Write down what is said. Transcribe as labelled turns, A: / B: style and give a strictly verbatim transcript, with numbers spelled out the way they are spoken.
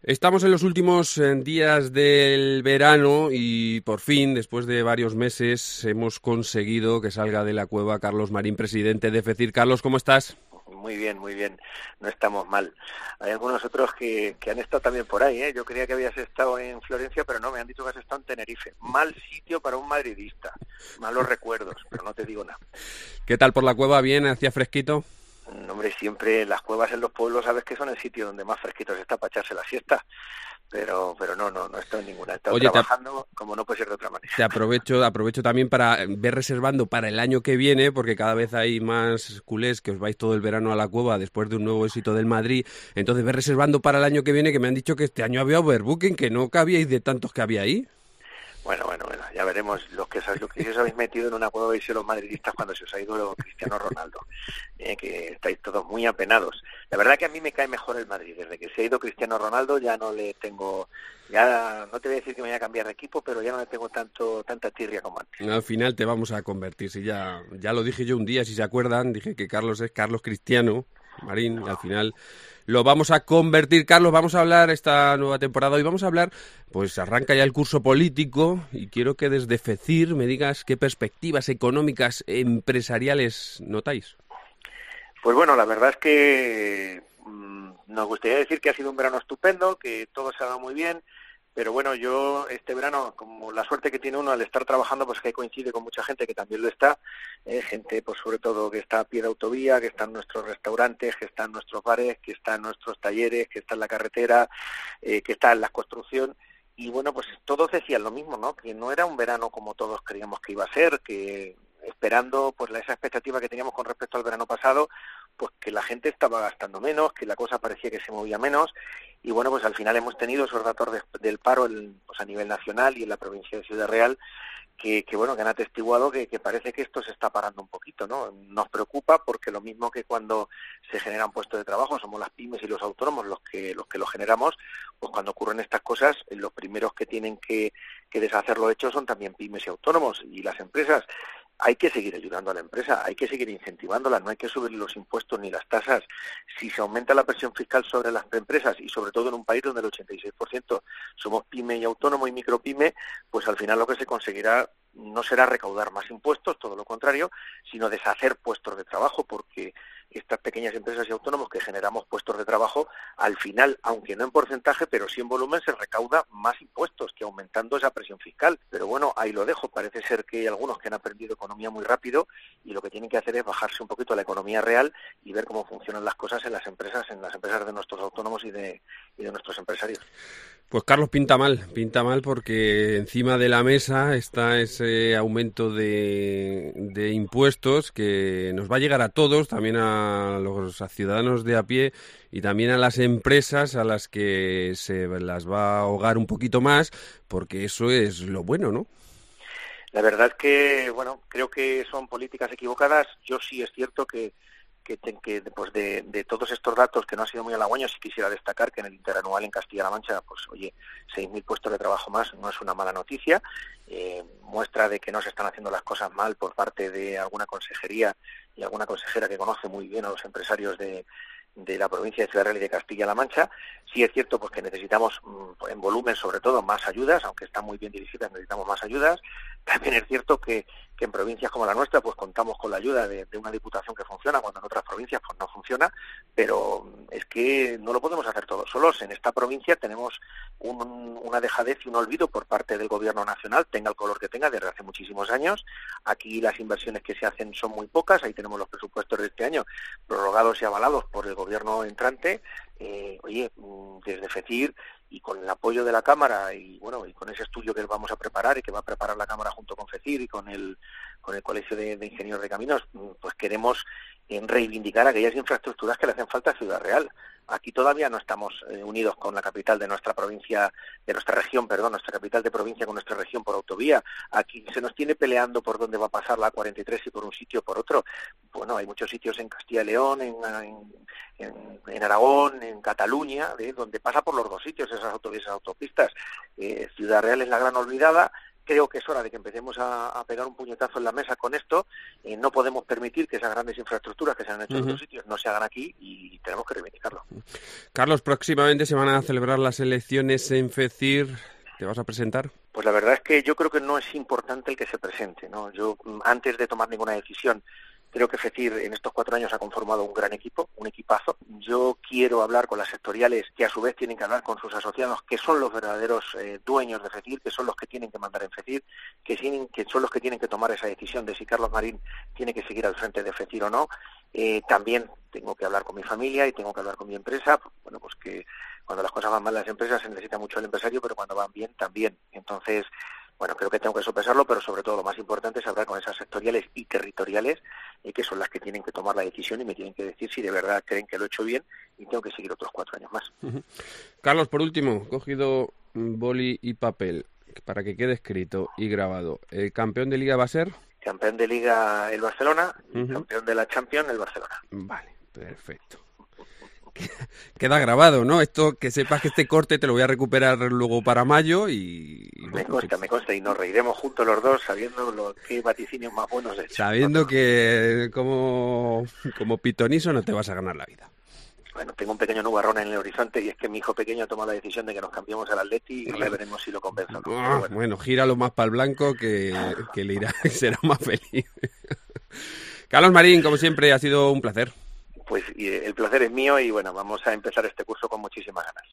A: Estamos en los últimos eh, días del verano y por fin, después de varios meses, hemos conseguido que salga de la cueva Carlos Marín, presidente de FECIR. Carlos, ¿cómo estás?
B: Muy bien, muy bien, no estamos mal. Hay algunos otros que, que han estado también por ahí, ¿eh? Yo creía que habías estado en Florencia, pero no, me han dicho que has estado en Tenerife. Mal sitio para un madridista, malos recuerdos, pero no te digo nada.
A: ¿Qué tal por la cueva? ¿Bien? ¿Hacía fresquito?
B: No, hombre, siempre las cuevas en los pueblos sabes que son el sitio donde más fresquito se está para echarse la siesta, pero pero no, no, no he estado en ninguna, he estado
A: Oye, te, ap-
B: trabajando como no puede ser de otra manera.
A: te aprovecho, aprovecho también para ver reservando para el año que viene, porque cada vez hay más culés que os vais todo el verano a la cueva después de un nuevo éxito del Madrid. Entonces, ver reservando para el año que viene, que me han dicho que este año había overbooking, que no cabíais de tantos que había ahí.
B: Bueno, bueno, bueno, ya veremos los que, os- los que os habéis metido en una cueva vais a ser los madridistas cuando se os ha ido Cristiano Ronaldo, eh, que estáis todos muy apenados. La verdad que a mí me cae mejor el Madrid, desde que se ha ido Cristiano Ronaldo ya no le tengo, ya no te voy a decir que me voy a cambiar de equipo, pero ya no le tengo tanto tanta tirria como antes.
A: Al final te vamos a convertir. Si ya, ya lo dije yo un día, si se acuerdan, dije que Carlos es Carlos Cristiano Marín, y al final lo vamos a convertir. Carlos, vamos a hablar esta nueva temporada y vamos a hablar, pues arranca ya el curso político y quiero que desde FECIR me digas qué perspectivas económicas empresariales notáis.
B: Pues bueno, la verdad es que mmm, nos gustaría decir que ha sido un verano estupendo, que todo se ha dado muy bien. Pero bueno, yo este verano, como la suerte que tiene uno al estar trabajando, pues que coincide con mucha gente que también lo está, eh, gente pues sobre todo que está a pie de autovía, que está en nuestros restaurantes, que está en nuestros bares, que está en nuestros talleres, que está en la carretera, eh, que está en la construcción. Y bueno, pues todos decían lo mismo, ¿no? Que no era un verano como todos creíamos que iba a ser, que esperando pues esa expectativa que teníamos con respecto al verano pasado, pues que la gente estaba gastando menos, que la cosa parecía que se movía menos. Y bueno, pues al final hemos tenido esos datos de, del paro en, pues a nivel nacional y en la provincia de Ciudad Real, que, que bueno, que han atestiguado que, que parece que esto se está parando un poquito, ¿no? Nos preocupa porque lo mismo que cuando se generan puestos de trabajo, somos las pymes y los autónomos los que los que lo generamos, pues cuando ocurren estas cosas, los primeros que tienen que, que deshacer lo hecho son también pymes y autónomos y las empresas. Hay que seguir ayudando a la empresa, hay que seguir incentivándola, no hay que subir los impuestos ni las tasas. Si se aumenta la presión fiscal sobre las empresas y sobre todo en un país donde el ochenta y seis por ciento somos pyme y autónomo y micropyme, pues al final lo que se conseguirá no será recaudar más impuestos, todo lo contrario, sino deshacer puestos de trabajo, porque estas pequeñas empresas y autónomos que generamos puestos de trabajo, al final, aunque no en porcentaje, pero sí en volumen, se recauda más impuestos que aumentando esa presión fiscal. Pero bueno, ahí lo dejo. Parece ser que hay algunos que han aprendido economía muy rápido y lo que tienen que hacer es bajarse un poquito a la economía real y ver cómo funcionan las cosas en las empresas, en las empresas de nuestros autónomos y de, y de nuestros empresarios.
A: Pues Carlos, pinta mal, pinta mal porque encima de la mesa está ese aumento de, de impuestos que nos va a llegar a todos, también a los a ciudadanos de a pie y también a las empresas a las que se las va a ahogar un poquito más, porque eso es lo bueno, ¿no?
B: La verdad es que, bueno, creo que son políticas equivocadas. Yo sí es cierto que que, que pues de, de todos estos datos que no han sido muy halagüeños, sí quisiera destacar que en el interanual en Castilla-La Mancha, pues oye, seis mil puestos de trabajo más no es una mala noticia, eh, muestra de que no se están haciendo las cosas mal por parte de alguna consejería y alguna consejera que conoce muy bien a los empresarios de de la provincia de Ciudad Real y de Castilla-La Mancha. Sí es cierto pues que necesitamos en volumen sobre todo más ayudas, aunque están muy bien dirigidas, necesitamos más ayudas. También es cierto que, que en provincias como la nuestra pues contamos con la ayuda de, de una diputación que funciona, cuando en otras provincias pues no funciona, pero es que no lo podemos hacer todos solos. En esta provincia tenemos un, una dejadez y un olvido por parte del gobierno nacional, tenga el color que tenga, desde hace muchísimos años. Aquí las inversiones que se hacen son muy pocas, ahí tenemos los presupuestos de este año prorrogados y avalados por el gobierno entrante. Eh, oye, desde FECIR y con el apoyo de la Cámara y bueno y con ese estudio que vamos a preparar y que va a preparar la Cámara junto con FECIR y con el con el Colegio de, de Ingenieros de Caminos, pues queremos en reivindicar aquellas infraestructuras que le hacen falta a Ciudad Real. Aquí todavía no estamos eh, unidos con la capital de nuestra provincia, de nuestra región, perdón, nuestra capital de provincia con nuestra región por autovía. Aquí se nos tiene peleando por dónde va a pasar la A cuarenta y tres y por un sitio o por otro. Bueno, hay muchos sitios en Castilla y León, en, en, en, en Aragón, en Cataluña, ¿eh? donde pasa por los dos sitios esas autovías, esas autopistas. Eh, Ciudad Real es la gran olvidada. creo que es hora de que empecemos a, a pegar un puñetazo en la mesa con esto. Eh, no podemos permitir que esas grandes infraestructuras que se han hecho uh-huh. en otros sitios no se hagan aquí y tenemos que reivindicarlo.
A: Carlos, próximamente se van a celebrar las elecciones en FECIR. ¿Te vas a presentar?
B: Pues la verdad es que yo creo que no es importante el que se presente, ¿no? Yo, antes de tomar ninguna decisión, creo que FECIR en estos cuatro años ha conformado un gran equipo, un equipazo. Yo quiero hablar con las sectoriales, que a su vez tienen que hablar con sus asociados, que son los verdaderos eh, dueños de FECIR, que son los que tienen que mandar en FECIR, que, tienen, que son los que tienen que tomar esa decisión de si Carlos Marín tiene que seguir al frente de FECIR o no. Eh, también tengo que hablar con mi familia y tengo que hablar con mi empresa. Bueno, pues que cuando las cosas van mal en las empresas se necesita mucho el empresario, pero cuando van bien también. Entonces, bueno, creo que tengo que sopesarlo, pero sobre todo lo más importante es hablar con esas sectoriales y territoriales, eh, que son las que tienen que tomar la decisión y me tienen que decir si de verdad creen que lo he hecho bien y tengo que seguir otros cuatro años más.
A: Uh-huh. Carlos, por último, cogido boli y papel para que quede escrito y grabado. ¿El campeón de Liga va a ser?
B: Campeón de Liga el Barcelona y uh-huh. campeón de la Champions el Barcelona.
A: Vale, perfecto. Queda grabado, ¿no? Esto, que sepas que este corte te lo voy a recuperar luego para mayo y... y
B: me consta, sí. me consta, y nos reiremos juntos los dos sabiendo lo que vaticinios más buenos he hecho.
A: Sabiendo que como, como pitoniso no te vas a ganar la vida.
B: Bueno, tengo un pequeño nubarrón en el horizonte y es que mi hijo pequeño ha tomado la decisión de que nos cambiemos al Atleti y ya veremos si lo convenzo o no.
A: Ah, bueno. bueno, gíralo más para el blanco que, que le irá, será más feliz. Carlos Marín, como siempre, ha sido un placer.
B: Pues el placer es mío y bueno, vamos a empezar este curso con muchísimas ganas.